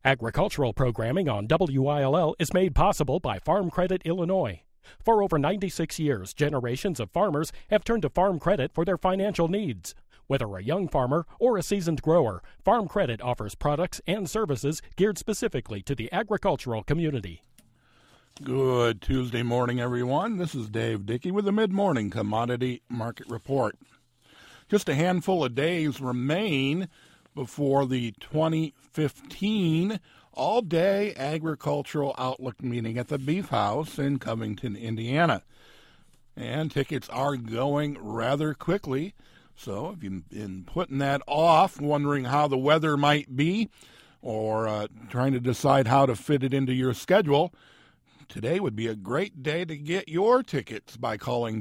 Agricultural programming on WILL is made possible by Farm Credit Illinois. For over 96 years, generations of farmers have turned to Farm Credit for their financial needs. Whether a young farmer or a seasoned grower, Farm Credit offers products and services geared specifically to the agricultural community. Good Tuesday morning, everyone. This is Dave Dickey with the Mid-Morning Commodity Market Report. Just a handful of days remain before the 2015 all-day agricultural outlook meeting at the Beef House in Covington, Indiana. And tickets are going rather quickly. So if you've been putting that off, wondering how the weather might be, or trying to decide how to fit it into your schedule, today would be a great day to get your tickets by calling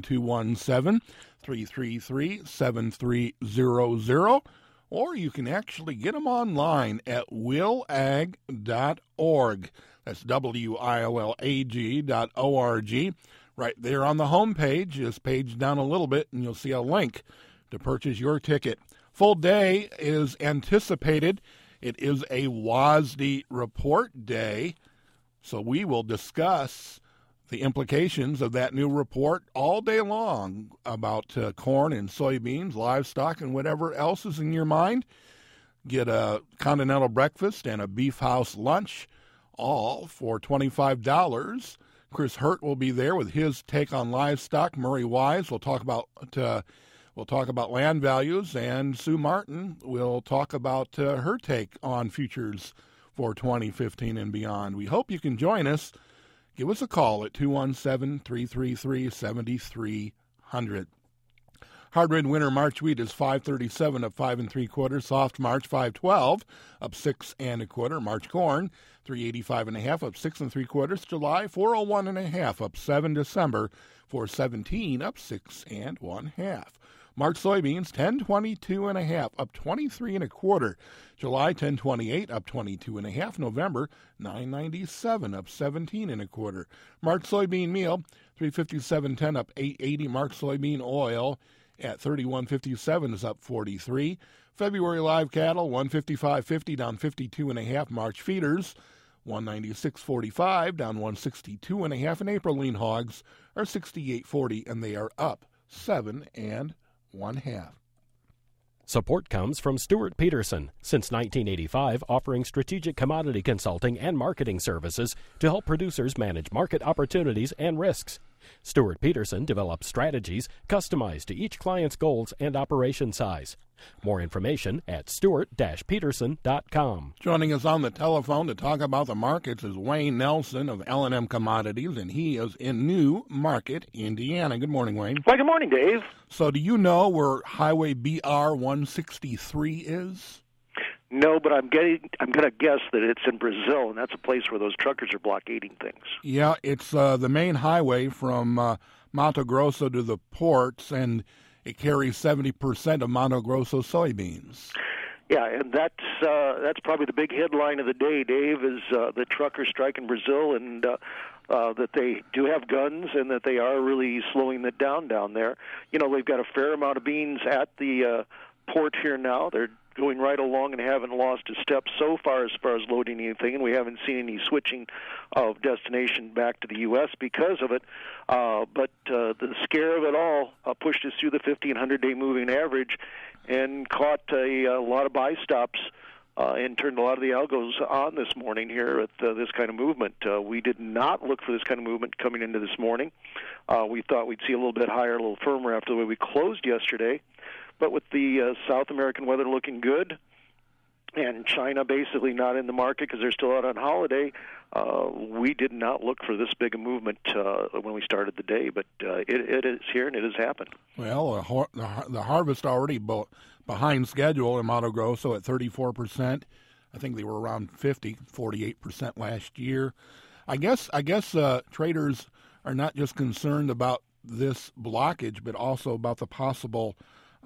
217-333-7300, or you can actually get them online at willag.org. That's WILLAG.org. Right there on the home page, just page down a little bit, and you'll see a link to purchase your ticket. Full day is anticipated. It is a WASDE report day, so we will discuss the implications of that new report all day long about corn and soybeans, livestock, and whatever else is in your mind. Get a continental breakfast and a Beef House lunch, all for $25. Chris Hurt will be there with his take on livestock. Murray Wise will talk about land values, and Sue Martin will talk about her take on futures for 2015 and beyond. We hope you can join us. Give us a call at 217-333-7300. Hard red winter March wheat is 537 up 5 3/4. Soft March 512 up 6 1/4. March corn 385 1/2 up 6 3/4. July 401 1/2 up 7. December 417 up 6 1/2. March soybeans 1022 1/2 up 23 1/4. July 1028 up 22 1/2. November 997 up 17 1/4. March soybean meal 357.10 up 880. March soybean oil at 31.57 is up 43. February live cattle 155.50 down 52 1/2. March feeders 196.45 down 162 1/2. And April lean hogs are 68.40 and they are up 7 1/2. Support comes from Stuart Peterson, since 1985 offering strategic commodity consulting and marketing services to help producers manage market opportunities and risks. Stuart Peterson develops strategies customized to each client's goals and operation size. More information at stuart-peterson.com. Joining us on the telephone to talk about the markets is Wayne Nelson of L&M Commodities, and he is in New Market, Indiana. Good morning, Wayne. Well, good morning, Dave. So do you know where Highway BR 163 is? No, but I'm going to guess that it's in Brazil, and that's a place where those truckers are blockading things. Yeah, it's the main highway from Mato Grosso to the ports, and it carries 70% of Mato Grosso soybeans. Yeah, and that's probably the big headline of the day, Dave, is the trucker strike in Brazil, and that they do have guns and that they are really slowing it down there. You know, they've got a fair amount of beans at the port here now. They're going right along and haven't lost a step so far as loading anything, and we haven't seen any switching of destination back to the U.S. because of it. But the scare of it all pushed us through the 50 and 100-day moving average and caught a lot of buy stops and turned a lot of the algos on this morning here at this kind of movement. We did not look for this kind of movement coming into this morning. We thought we'd see a little bit higher, a little firmer after the way we closed yesterday. But with the South American weather looking good and China basically not in the market because they're still out on holiday, we did not look for this big a movement when we started the day. But it is here and it has happened. Well, the harvest already behind schedule in Mato Grosso at 34%. I think they were around 48% last year. I guess traders are not just concerned about this blockage, but also about the possibility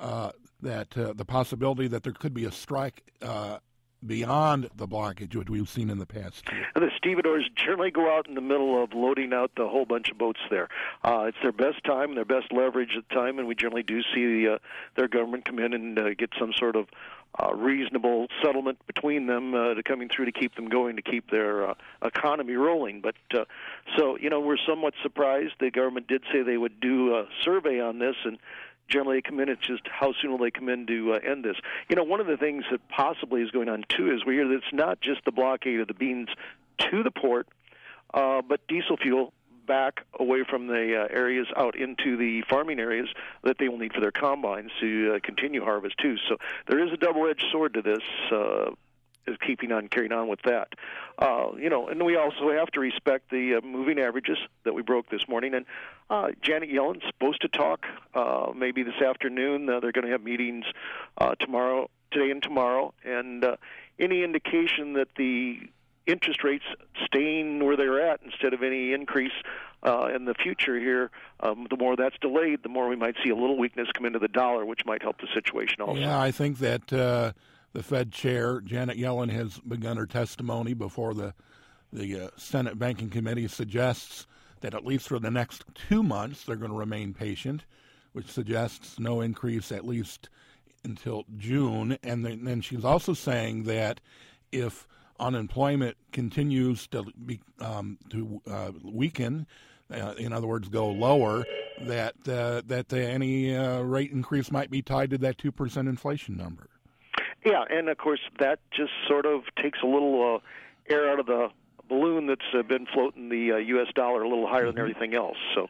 that there could be a strike beyond the blockage, which we've seen in the past year. The stevedores generally go out in the middle of loading out the whole bunch of boats there. It's their best time, their best leverage at the time, and we generally do see their government come in and get some sort of reasonable settlement between them to coming through to keep them going, to keep their economy rolling. But so, we're somewhat surprised. The government did say they would do a survey on this, and generally they come in. It's just how soon will they come in to end this? One of the things that possibly is going on, too, is we hear that it's not just the blockade of the beans to the port, but diesel fuel back away from the areas out into the farming areas that they will need for their combines to continue harvest too. So there is a double-edged sword to this, is carrying on with that. And we also have to respect the moving averages that we broke this morning. And Janet Yellen's supposed to talk maybe this afternoon. They're going to have meetings today and tomorrow. And any indication that the interest rates staying where they're at instead of any increase in the future here, the more that's delayed, the more we might see a little weakness come into the dollar, which might help the situation also. Yeah, I think that the Fed chair, Janet Yellen, has begun her testimony before the Senate Banking Committee, suggests that at least for the next 2 months they're going to remain patient, which suggests no increase at least until June. And then she's also saying that if unemployment continues to weaken, in other words, go lower, that any rate increase might be tied to that 2% inflation number. Yeah, and of course that just sort of takes a little air out of the balloon that's been floating the U.S. dollar a little higher than everything else. So,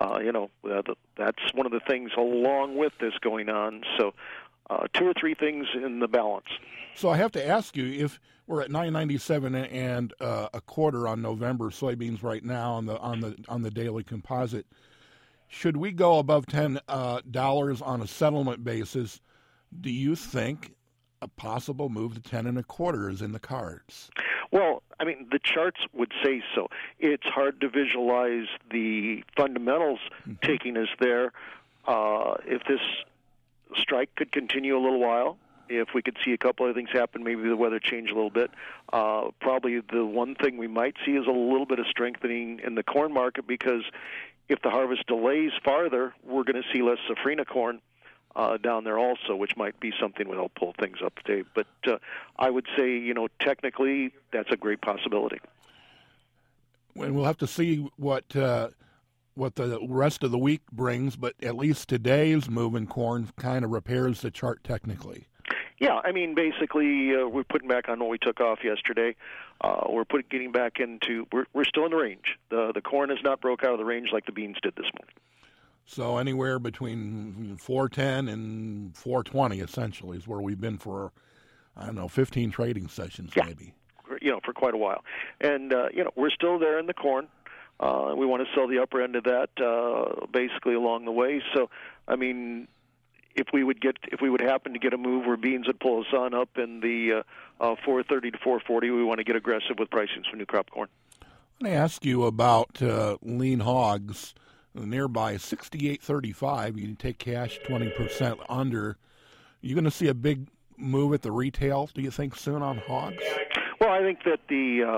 that's one of the things along with this going on. So, 2 or 3 things in the balance. So I have to ask you, if we're at $9.97 and a quarter on November soybeans right now on the daily composite, should we go above $10 on a settlement basis? Do you think a possible move to 10 1/4 is in the cards? Well, I mean, the charts would say so. It's hard to visualize the fundamentals taking us there. If this strike could continue a little while, if we could see a couple of things happen, maybe the weather change a little bit. Probably the one thing we might see is a little bit of strengthening in the corn market, because if the harvest delays farther, we're going to see less safrinha corn down there also, which might be something that will pull things up today. But I would say, technically, that's a great possibility. And we'll have to see what the rest of the week brings, but at least today's move in corn kind of repairs the chart technically. Yeah, I mean, basically, we're putting back on what we took off yesterday. We're getting back into. We're still in the range. The corn has not broke out of the range like the beans did this morning. So anywhere between 410 and 420, essentially, is where we've been for 15 trading sessions, maybe. For quite a while, and we're still there in the corn. We want to sell the upper end of that basically along the way. So, I mean, if we would happen to get a move where beans would pull us on up in the 430 to 440, we want to get aggressive with pricings for new crop corn. Let me ask you about lean hogs. Nearby 68.35. You can take cash 20% under. You're going to see a big move at the retail, do you think, soon on hogs? Well, I think that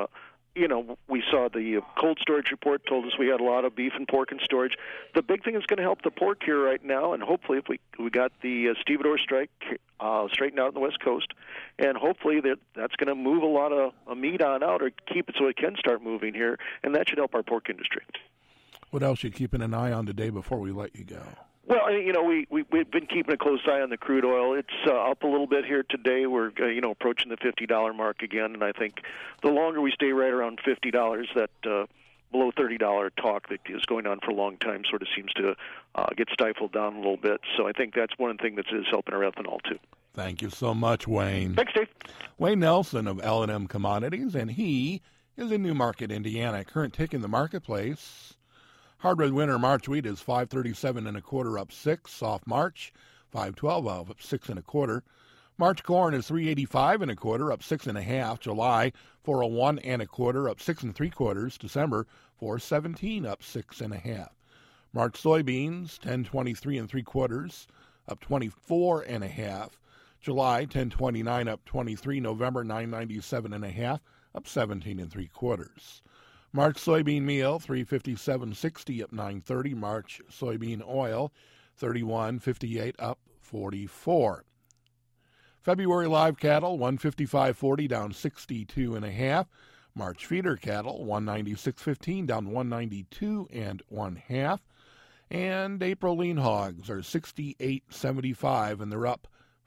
we saw the cold storage report told us we had a lot of beef and pork in storage. The big thing that's going to help the pork here right now, and hopefully if we got the stevedore strike straightened out on the West Coast, and hopefully that's going to move a lot of meat on out, or keep it so it can start moving here, and that should help our pork industry. What else are you keeping an eye on today before we let you go? Well, we've been keeping a close eye on the crude oil. It's up a little bit here today. We're approaching the $50 mark again, and I think the longer we stay right around $50, that below $30 talk that is going on for a long time sort of seems to get stifled down a little bit. So I think that's one thing that is helping our ethanol too. Thank you so much, Wayne. Thanks, Dave. Wayne Nelson of L&M Commodities, and he is in Newmarket, Indiana. Current tick in the marketplace. Hard red winter March wheat is 537 1/4 up 6. Soft March 512 up 6 1/4. March corn is 385 1/4 up 6 1/2. July 401 1/4 up 6 3/4. December 417 up 6 1/2. March soybeans 1023 3/4 up 24 1/2. July 1029 up 23. November 997 1/2 up 17 3/4. March soybean meal, 357.60 up 9.30. March soybean oil, 31.58 up 44. February live cattle, 155.40, down 62.5. March feeder cattle, 196.15, down 192.5. And April lean hogs are 68.75, and they're up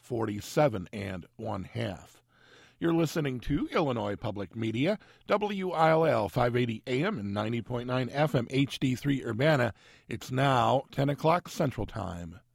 47.5. You're listening to Illinois Public Media, WILL 580 AM and 90.9 FM HD3 Urbana. It's now 10 o'clock Central Time.